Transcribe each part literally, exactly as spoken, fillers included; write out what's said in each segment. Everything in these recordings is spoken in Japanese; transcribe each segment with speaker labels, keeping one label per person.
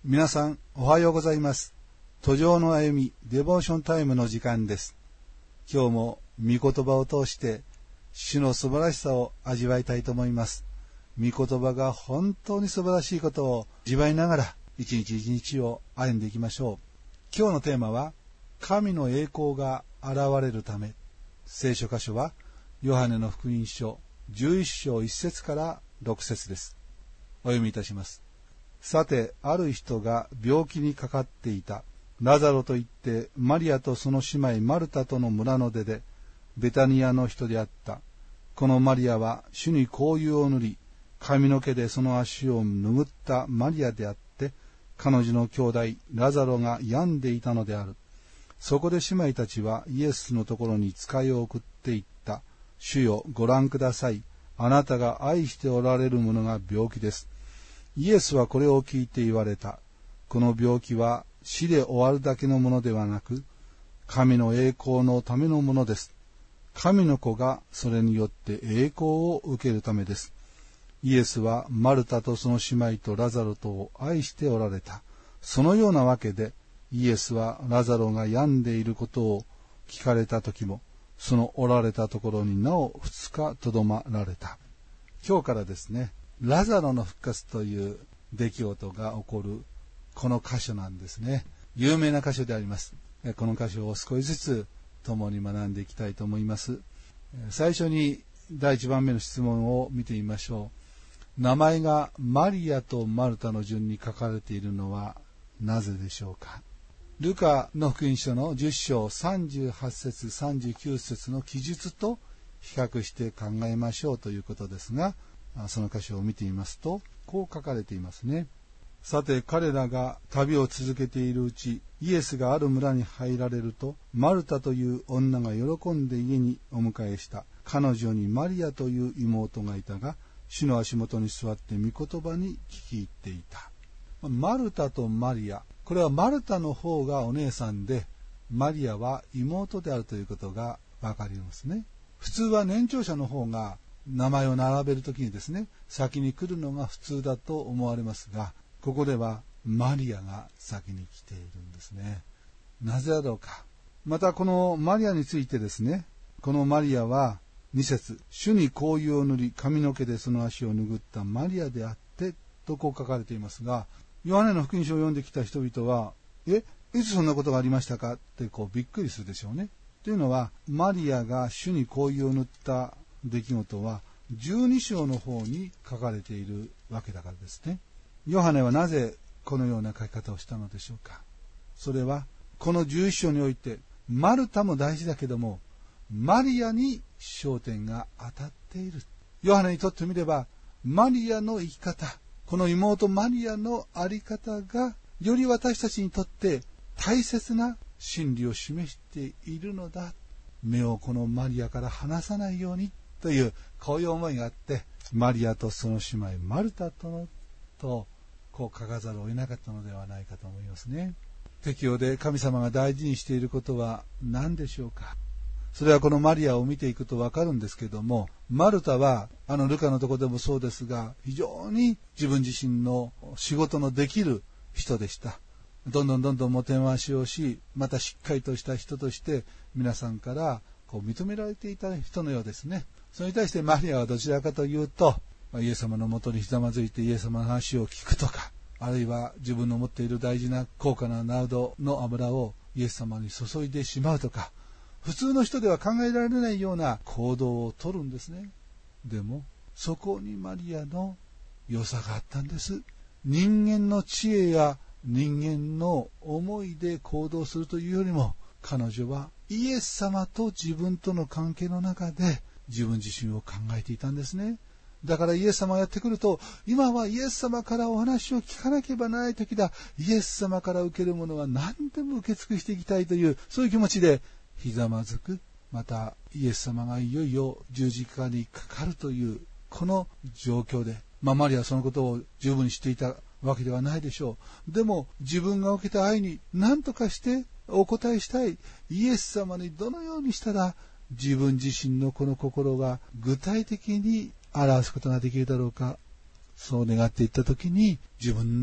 Speaker 1: 皆さんおはようございます。途上の歩みデボーションタイムの時間です。今日も御言葉を通して主の素晴らしさを味わいたいと思います。御言葉が本当に素晴らしいことを味わいながら一日一日を歩んでいきましょう。今日のテーマは神の栄光が現れるため。聖書箇所はヨハネの福音書じゅういっ章いち節からろく節です。お読みいたします。さて、ある人が病気にかかっていた。ラザロといってマリアとその姉妹マルタとの村の出でベタニアの人であった。このマリアは主に香油を塗り髪の毛でその足を拭ったマリアであって、彼女の兄弟ラザロが病んでいたのである。そこで姉妹たちはイエスのところに使いを送っていった。主よ、ご覧ください。あなたが愛しておられる者が病気です。イエスはこれを聞いて言われた。この病気は死で終わるだけのものではなく、神の栄光のためのものです。神の子がそれによって栄光を受けるためです。イエスはマルタとその姉妹とラザロとを愛しておられた。そのようなわけで、イエスはラザロが病んでいることを聞かれた時も、そのおられたところになお二日とどまられた。今日からですね、ラザロの復活という出来事が起こるこの箇所なんですね。有名な箇所であります。この箇所を少しずつ共に学んでいきたいと思います。最初にだいいちばんめの質問を見てみましょう。名前がマリアとマルタの順に書かれているのはなぜでしょうか。ルカの福音書のじゅっ章さんじゅうはち節さんじゅうきゅう節の記述と比較して考えましょうということですが、その箇所を見てみますと、こう書かれていますね。さて、彼らが旅を続けているうち、イエスがある村に入られると、マルタという女が喜んで家にお迎えした。彼女にマリアという妹がいたが、主の足元に座って御言葉に聞き入っていた。マルタとマリア、これはマルタの方がお姉さんで、マリアは妹であるということがわかりますね。普通は年長者の方が名前を並べるときにですね、先に来るのが普通だと思われますが、ここではマリアが先に来ているんですね。なぜだろうか。またこのマリアについてですね、このマリアはに節、主に香油を塗り髪の毛でその足を拭ったマリアであってとこう書かれていますが、ヨハネの福音書を読んできた人々は、え、いつそんなことがありましたかってこうびっくりするでしょうね。というのは、マリアが主に香油を塗った出来事はじゅうに章の方に書かれているわけだからですね。ヨハネはなぜこのような書き方をしたのでしょうか。それはこのじゅういち章においてマルタも大事だけどもマリアに焦点が当たっている。ヨハネにとってみればマリアの生き方、この妹マリアの在り方がより私たちにとって大切な真理を示しているのだ。目をこのマリアから離さないようにというこういう思いがあって、マリアとその姉妹マルタとのとこう書かざるを得なかったのではないかと思いますね。適用で神様が大事にしていることは何でしょうか。それはこのマリアを見ていくとわかるんですけども、マルタはあのルカのところでもそうですが、非常に自分自身の仕事のできる人でした。どんどんどんどんもて回しをし、またしっかりとした人として皆さんからこう認められていた人のようですね。それに対してマリアはどちらかというと、イエス様のもとにひざまずいてイエス様の話を聞くとか、あるいは自分の持っている大事な高価なナウドの油をイエス様に注いでしまうとか、普通の人では考えられないような行動をとるんですね。でもそこにマリアの良さがあったんです。人間の知恵や人間の思いで行動するというよりも、彼女はイエス様と自分との関係の中で自分自身を考えていたんですね。だからイエス様がやってくると、今はイエス様からお話を聞かなければならない時だ。イエス様から受けるものは何でも受け尽くしていきたいという、そういう気持ちでひざまずく。またイエス様がいよいよ十字架にかかるというこの状況で、まあ、マリアはそのことを十分に知っていたわけではないでしょう。でも自分が受けた愛に何とかしてお答えしたい。イエス様にどのようにしたら自分自身のこの心が具体的に表すことができるだろうか。そう願っていったときに、自分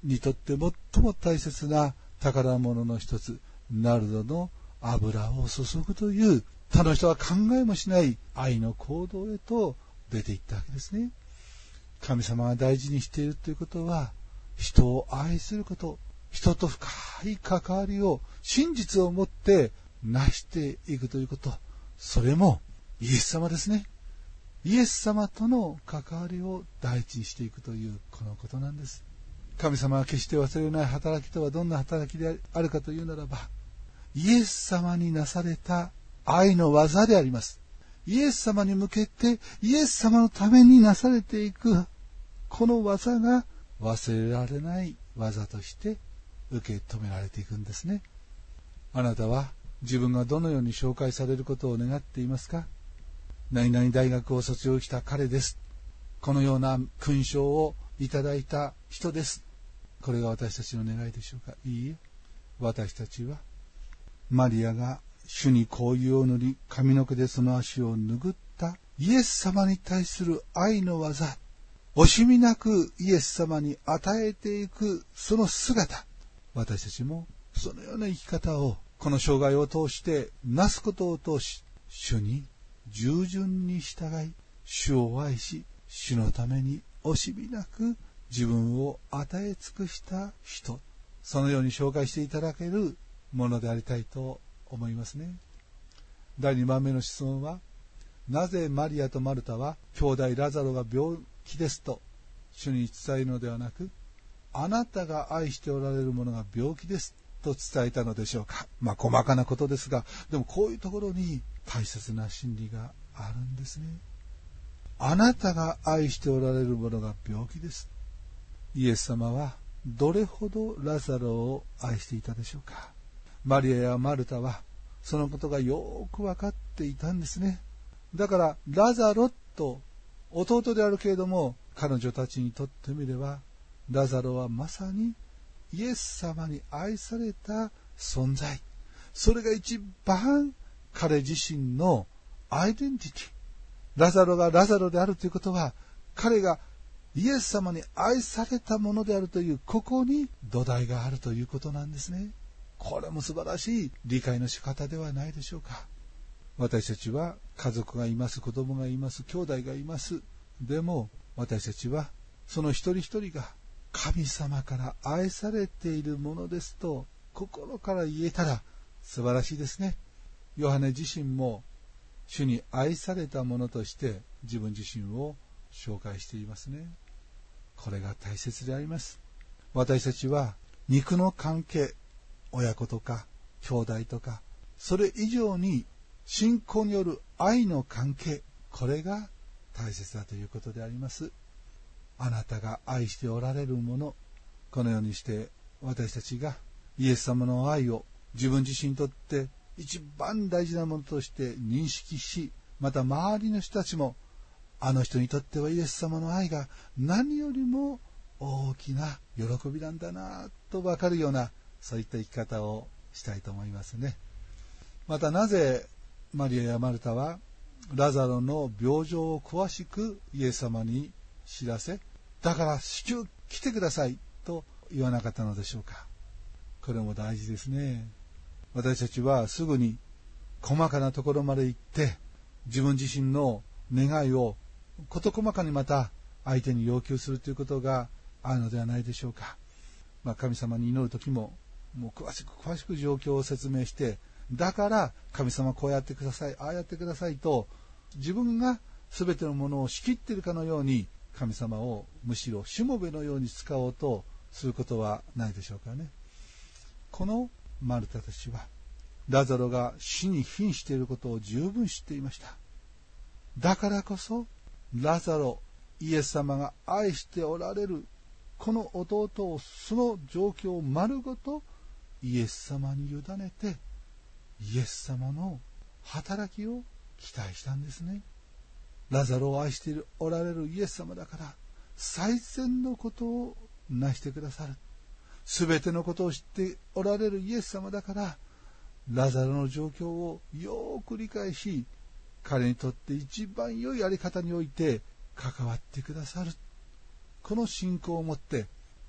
Speaker 1: にとって最も大切な宝物の一つ、ナルドの油を注ぐという、他の人は考えもしない愛の行動へと出ていったわけですね。神様が大事にしているということは、人を愛すること、人と深い関わりを真実をもって成していくということ、それもイエス様ですね。イエス様との関わりを第一にしていくというこのことなんです。神様は決して忘れない働きとはどんな働きであるかというならば、イエス様になされた愛の技であります。イエス様に向けてイエス様のためになされていくこの技が忘れられない技として受け止められていくんですね。あなたは自分がどのように紹介されることを願っていますか？何々大学を卒業した彼です。このような勲章をいただいた人です。これが私たちの願いでしょうか？いいえ。私たちはマリアが主に香油を塗り髪の毛でその足を拭ったイエス様に対する愛の技、惜しみなくイエス様に与えていくその姿、私たちもそのような生き方をこの生涯を通してなすことを通し、主に従順に従い、主を愛し、主のために惜しみなく自分を与え尽くした人、そのように紹介していただけるものでありたいと思いますね。だいにばんめの質問は、なぜマリアとマルタは兄弟ラザロが病気ですと主に伝えるのではなく、あなたが愛しておられるものが病気ですと伝えたのでしょうか。まあ細かなことですが、でもこういうところに大切な真理があるんですね。あなたが愛しておられるものが病気です。イエス様はどれほどラザロを愛していたでしょうか。マリアやマルタはそのことがよく分かっていたんですね。だからラザロと弟であるけれども、彼女たちにとってみればラザロはまさにイエス様に愛された存在、それが一番彼自身のアイデンティティ、ラザロがラザロであるということは、彼がイエス様に愛されたものであるという、ここに土台があるということなんですね。これも素晴らしい理解の仕方ではないでしょうか。私たちは家族がいます、子供がいます、兄弟がいます。でも私たちはその一人一人が神様から愛されているものですと心から言えたら素晴らしいですね。ヨハネ自身も主に愛されたものとして自分自身を紹介していますね。これが大切であります。私たちは肉の関係、親子とか兄弟とか、それ以上に信仰による愛の関係、これが大切だということであります。あなたが愛しておられるもの、このようにして私たちがイエス様の愛を自分自身にとって一番大事なものとして認識し、また周りの人たちもあの人にとってはイエス様の愛が何よりも大きな喜びなんだなと分かるような、そういった生き方をしたいと思いますね。またなぜマリアやマルタはラザロの病状を詳しくイエス様に知らせ、だから至急来てくださいと言わなかったのでしょうか。これも大事ですね。私たちはすぐに細かなところまで行って自分自身の願いを事細かにまた相手に要求するということがあるのではないでしょうか。まあ、神様に祈るときももう詳しく詳しく状況を説明して、だから神様こうやってください、ああやってくださいと自分が全てのものを仕切っているかのように神様をむしろしもべのように使おうとすることはないでしょうかね。このマルタたちはラザロが死に瀕していることを十分知っていました。だからこそラザロ、イエス様が愛しておられるこの弟を、その状況を丸ごとイエス様に委ねてイエス様の働きを期待したんですね。ラザロを愛しておられるイエス様だから最善のことをなしてくださる。すべてのことを知っておられるイエス様だからラザロの状況をよく理解し、彼にとって一番良いやり方において関わってくださる。この信仰を持って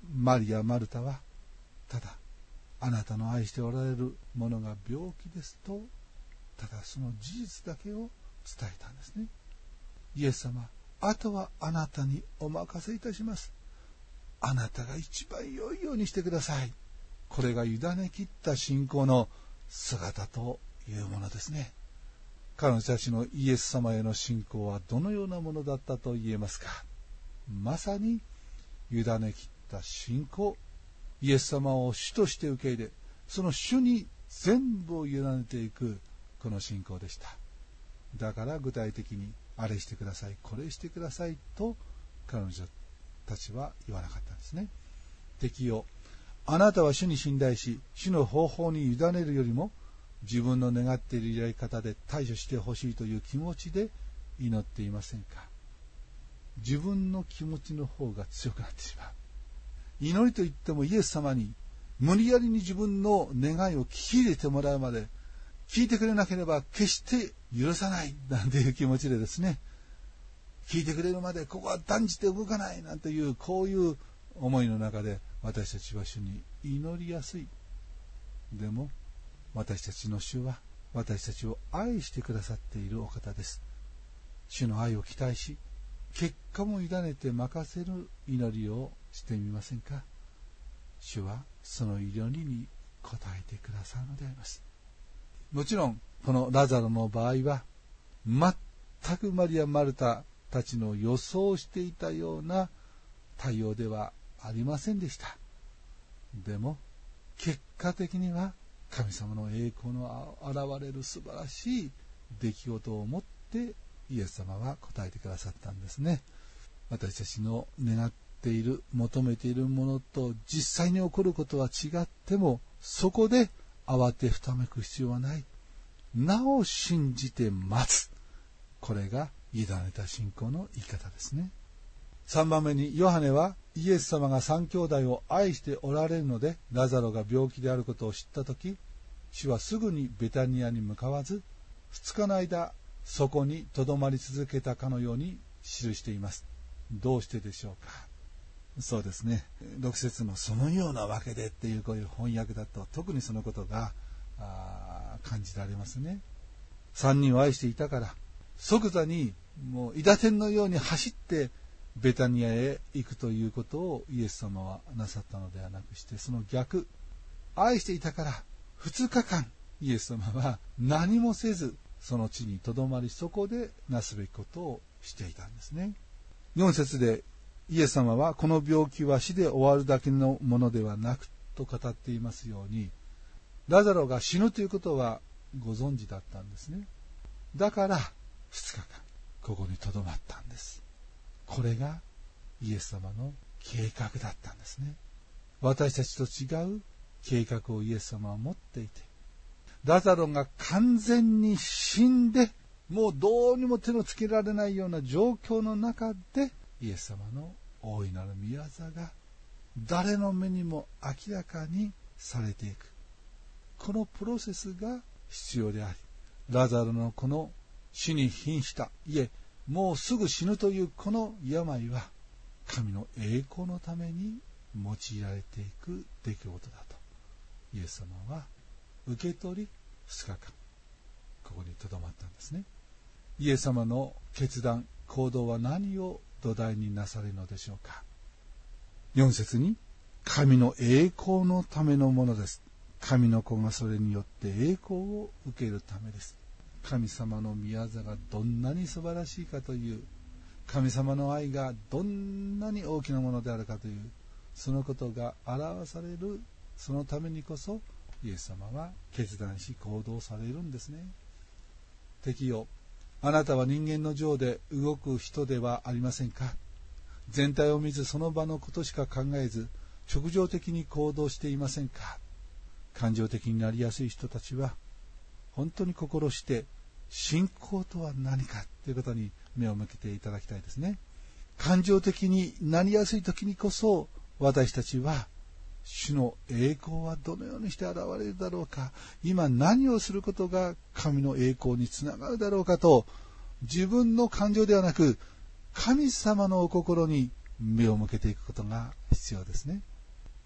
Speaker 1: マリア・マルタはただあなたの愛しておられるものが病気ですと、ただその事実だけを伝えたんですね。イエス様、あとはあなたにお任せいたします。あなたが一番良いようにしてください。これが委ねきった信仰の姿というものですね。彼女たちのイエス様への信仰はどのようなものだったと言えますか。まさに委ねきった信仰、イエス様を主として受け入れ、その主に全部を委ねていくこの信仰でした。だから具体的にあれしてください、これしてくださいと彼女たちは言わなかったんですね。敵よ、あなたは主に信頼し、主の方法に委ねるよりも自分の願っているやり方で対処してほしいという気持ちで祈っていませんか。自分の気持ちの方が強くなってしまう。祈りといってもイエス様に無理やりに自分の願いを聞き入れてもらうまで、聞いてくれなければ決して許さないなんていう気持ちでですね、聞いてくれるまでここは断じて動かないなんていう、こういう思いの中で私たちは主に祈りやすい。でも私たちの主は私たちを愛してくださっているお方です。主の愛を期待し、結果も委ねて任せる祈りをしてみませんか。主はその祈りに応えてくださるのであります。もちろんこのラザロの場合は全くマリア・マルタたちの予想していたような対応ではありませんでした。でも結果的には神様の栄光の現れる素晴らしい出来事をもってイエス様は答えてくださったんですね。私たちの願っている、求めているものと実際に起こることは違っても、そこで慌てふためく必要はない。なお信じて待つ。これが委ねた信仰の言い方ですね。さんばんめに、ヨハネはイエス様が三兄弟を愛しておられるので、ラザロが病気であることを知ったとき、主はすぐにベタニアに向かわず、二日の間そこにとどまり続けたかのように記しています。どうしてでしょうか。そうですね、ろく節のそのようなわけでっていうこういう翻訳だと特にそのことが感じられますね。三人を愛していたから即座にもう韋駄天のように走ってベタニアへ行くということをイエス様はなさったのではなくして、その逆、愛していたからふつかかんイエス様は何もせずその地にとどまり、そこでなすべきことをしていたんですね。よん節でイエス様はこの病気は死で終わるだけのものではなくと語っていますように、ラザロが死ぬということはご存知だったんですね。だからふつかかんここにとどまったんです。これがイエス様の計画だったんですね。私たちと違う計画をイエス様は持っていて、ラザロが完全に死んでもうどうにも手のつけられないような状況の中で、イエス様の大いなる御業が誰の目にも明らかにされていく、このプロセスが必要であり、ラザロのこの死に瀕した、いえもうすぐ死ぬというこの病は神の栄光のために用いられていく出来事だとイエス様は受け取り、ふつかかんここにとどまったんですね。イエス様の決断、行動は何を土台になされるのでしょうか。よん節に、神の栄光のためのものです。神の子がそれによって栄光を受けるためです。神様の御業がどんなに素晴らしいかという、神様の愛がどんなに大きなものであるかという、そのことが表される、そのためにこそイエス様は決断し行動されるんですね。敵よ、あなたは人間の情で動く人ではありませんか。全体を見ずその場のことしか考えず直情的に行動していませんか。感情的になりやすい人たちは本当に心して信仰とは何かということに目を向けていただきたいですね。感情的になりやすい時にこそ、私たちは主の栄光はどのようにして現れるだろうか、今何をすることが神の栄光につながるだろうかと、自分の感情ではなく神様のお心に目を向けていくことが必要ですね。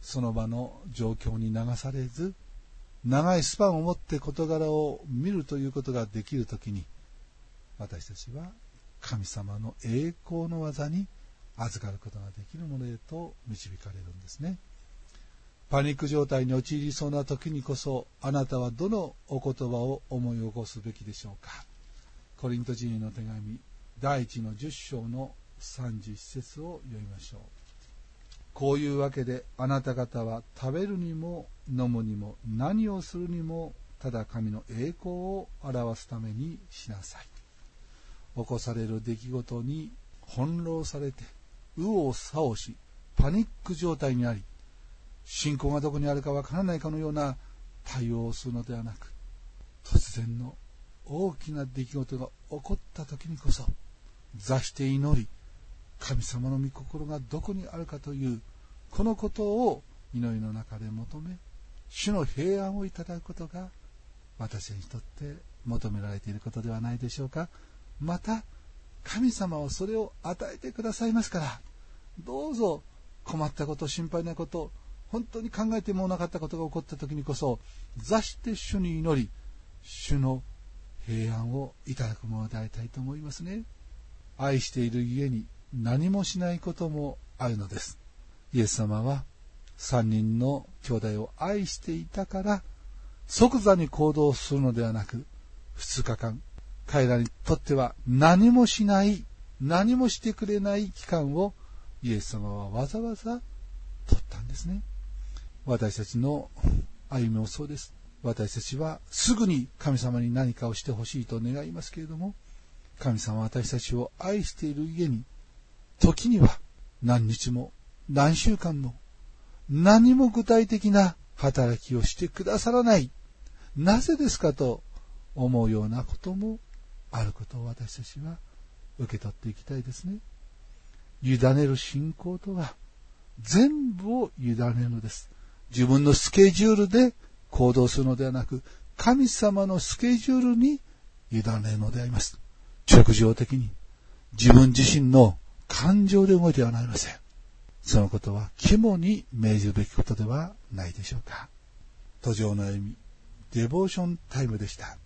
Speaker 1: その場の状況に流されず、長いスパンを持って事柄を見るということができるときに、私たちは神様の栄光の技に預かることができるものへと導かれるんですね。パニック状態に陥りそうな時にこそ、あなたはどのお言葉を思い起こすべきでしょうか。コリント人への手紙第一のじゅっ章のさんじゅういち節を読みましょう。こういうわけであなた方は食べるにも飲むにも何をするにもただ神の栄光を表すためにしなさい。起こされる出来事に翻弄されて右往左往し、パニック状態にあり、信仰がどこにあるかわからないかのような対応をするのではなく、突然の大きな出来事が起こった時にこそ座して祈り、神様の御心がどこにあるかというこのことを祈りの中で求め、主の平安をいただくことが私にとって求められていることではないでしょうか。また神様はそれを与えてくださいますから、どうぞ困ったこと、心配なこと、本当に考えてもなかったことが起こった時にこそ座して主に祈り、主の平安をいただくものでありたいと思いますね。愛している家に何もしないこともあるのです。イエス様は三人の兄弟を愛していたから即座に行動するのではなく、二日間彼らにとっては何もしない、何もしてくれない期間をイエス様はわざわざ取ったんですね。私たちの歩みもそうです。私たちはすぐに神様に何かをしてほしいと願いますけれども、神様は私たちを愛している家に、時には何日も何週間も何も具体的な働きをしてくださらない、なぜですかと思うようなこともあることを私たちは受け取っていきたいですね。委ねる信仰とは全部を委ねるのです。自分のスケジュールで行動するのではなく、神様のスケジュールに委ねるのであります。直情的に自分自身の感情で動いてはなりません。そのことは肝に銘じるべきことではないでしょうか。途上の歩み、デボーションタイムでした。